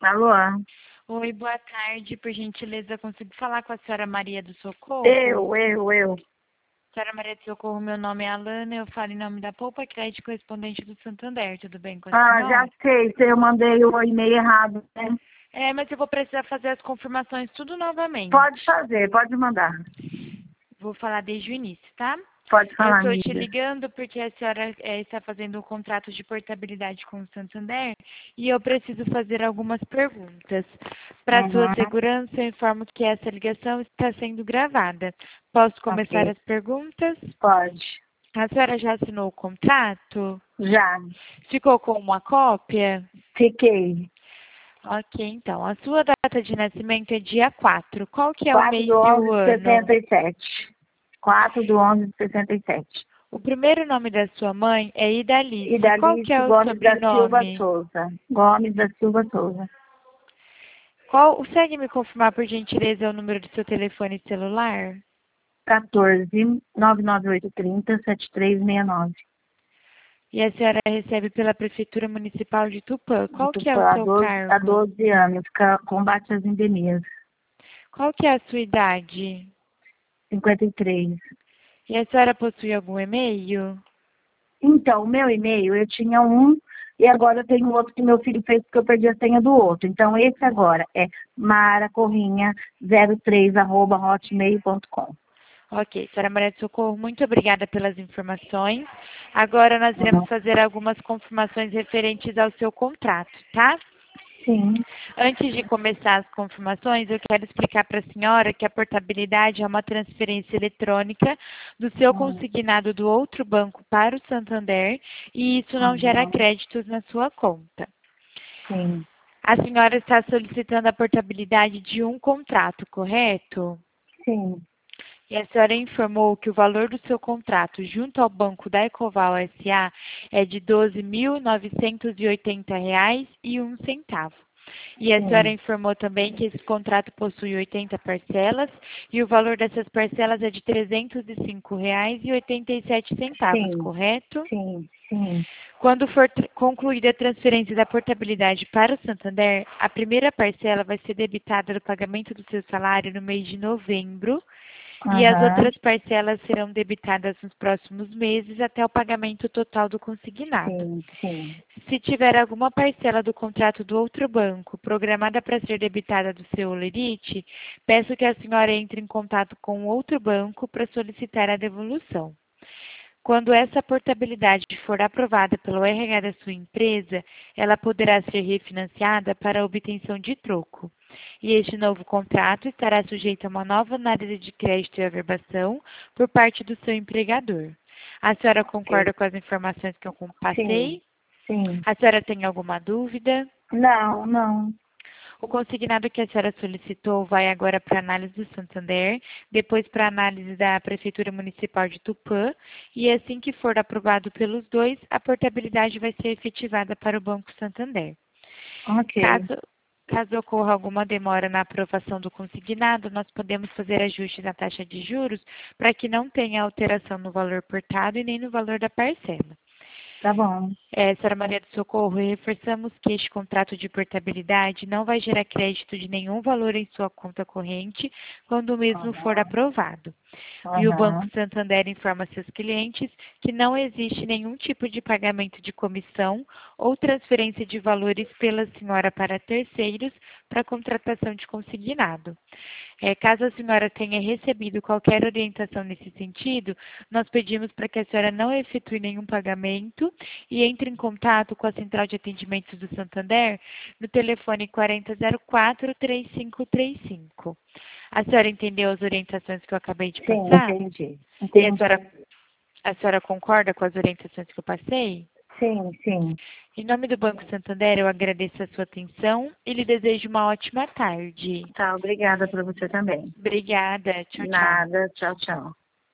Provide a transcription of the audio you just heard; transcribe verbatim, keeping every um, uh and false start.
Alô? Oi, boa tarde. Por gentileza, consigo falar com a senhora Maria do Socorro? Eu, eu, eu. Senhora Maria do Socorro, meu nome é Alana, eu falo em nome da Poupa Crédito Correspondente do Santander. Tudo bem com a Ah, senhora? já sei, se eu mandei o e-mail errado, né? É, mas eu vou precisar fazer as confirmações tudo novamente. Pode fazer, pode mandar. Vou falar desde o início, tá? Pode Eu falar, estou te amiga. ligando porque a senhora eh, está fazendo um contrato de portabilidade com o Santander e eu preciso fazer algumas perguntas. Para sua Uhum, segurança, eu informo que essa ligação está sendo gravada. Posso começar ok. as perguntas? Pode. A senhora já assinou o contrato? Já. Ficou com uma cópia? Fiquei. Ok, então. A sua data de nascimento é dia quatro. Qual que é o quatro mês do e onze o de ano? sessenta e sete. quatro do onze de sessenta e sete. O primeiro nome da sua mãe é Idalice. Qual que Idalice é o Gomes da Silva sobrenome? Souza. Gomes da Silva Souza. Qual, consegue me confirmar, por gentileza, o número do seu telefone celular? quatorze, nove nove oito, trinta, setenta e três sessenta e nove. E a senhora recebe pela Prefeitura Municipal de Tupã. De Qual que é o Tupã, há seu doze, há cargo? doze anos. ca- Combate às endemias. Qual que é a sua idade? cinquenta e três. E a senhora possui algum e-mail? Então, o meu e-mail, eu tinha um e agora eu tenho outro que meu filho fez porque eu perdi a senha do outro. Então, esse agora é maracorrinha zero três arroba hotmail ponto com. Ok, senhora Maria de Socorro, muito obrigada pelas informações. Agora nós iremos Uhum. fazer algumas confirmações referentes ao seu contrato, tá? Sim. Antes de começar as confirmações, eu quero explicar para a senhora que a portabilidade é uma transferência eletrônica do seu Uhum. consignado do outro banco para o Santander e isso não gera Uhum. créditos na sua conta. Sim. A senhora está solicitando a portabilidade de um contrato, correto? Sim. E a senhora informou que o valor do seu contrato junto ao Banco da Ecoval S A é de doze mil novecentos e oitenta reais e um centavo. E a senhora Sim. informou também que esse contrato possui oitenta parcelas e o valor dessas parcelas é de trezentos e cinco reais e oitenta e sete centavos, Sim. correto? Sim. Sim. Quando for tr- concluída a transferência da portabilidade para o Santander, a primeira parcela vai ser debitada do pagamento do seu salário no mês de novembro e as Aham. outras parcelas serão debitadas nos próximos meses até o pagamento total do consignado. Sim. Sim. Se tiver alguma parcela do contrato do outro banco programada para ser debitada do seu Olerite, peço que a senhora entre em contato com o outro banco para solicitar a devolução. Quando essa portabilidade for aprovada pelo R H da sua empresa, ela poderá ser refinanciada para a obtenção de troco. E este novo contrato estará sujeito a uma nova análise de crédito e averbação por parte do seu empregador. A senhora Ok. concorda com as informações que eu Sim. passei? Sim. A senhora tem alguma dúvida? Não, não. O consignado que a senhora solicitou vai agora para análise do Santander, depois para análise da Prefeitura Municipal de Tupã, e assim que for aprovado pelos dois, a portabilidade vai ser efetivada para o Banco Santander. Ok. Caso, caso ocorra alguma demora na aprovação do consignado, nós podemos fazer ajustes na taxa de juros para que não tenha alteração no valor portado e nem no valor da parcela. Tá bom. É, senhora Maria do Socorro, reforçamos que este contrato de portabilidade não vai gerar crédito de nenhum valor em sua conta corrente quando o mesmo for Aham. aprovado. E o Banco Aham. Santander informa seus clientes que não existe nenhum tipo de pagamento de comissão ou transferência de valores pela senhora para terceiros para contratação de consignado. É, caso a senhora tenha recebido qualquer orientação nesse sentido, nós pedimos para que a senhora não efetue nenhum pagamento e entre em contato com a Central de Atendimento do Santander no telefone quarenta zero quatro, três cinco três cinco. A senhora entendeu as orientações que eu acabei de Sim, passar? entendi. E a Entendi. senhora, a senhora concorda com as orientações que eu passei? Sim, sim. Em nome do Banco Santander, eu agradeço a sua atenção e lhe desejo uma ótima tarde. Tá, obrigada para você também. Obrigada. Tchau, tchau. Nada, tchau, tchau.